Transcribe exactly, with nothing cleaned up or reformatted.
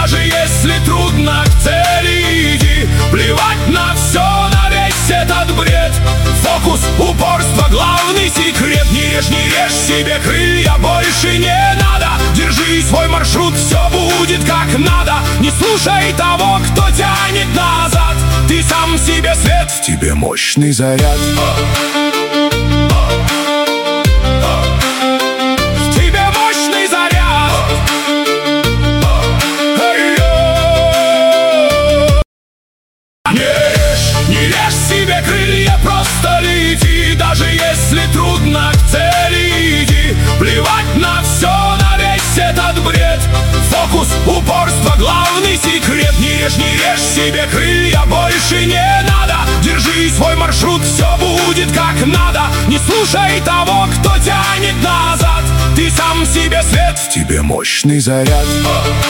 Даже если трудно, к цели иди. Плевать на все, на весь этот бред. Фокус, упорство, главный секрет. Не режь, не режь себе крылья, больше не надо. Держи свой маршрут, все будет как надо. Не слушай того, кто тянет назад. Ты сам себе свет, в тебе мощный заряд. В тебе мощный заряд. Не режь, не режь себе крылья, просто лети. Даже если трудно, к цели иди. Плевать на все, на весь этот бред. Фокус, упорство, главный секрет. Не режь, не режь себе крылья, больше не надо. Держи свой маршрут, все будет как надо. Не слушай того, кто тянет назад. Ты сам себе свет, в тебе мощный заряд.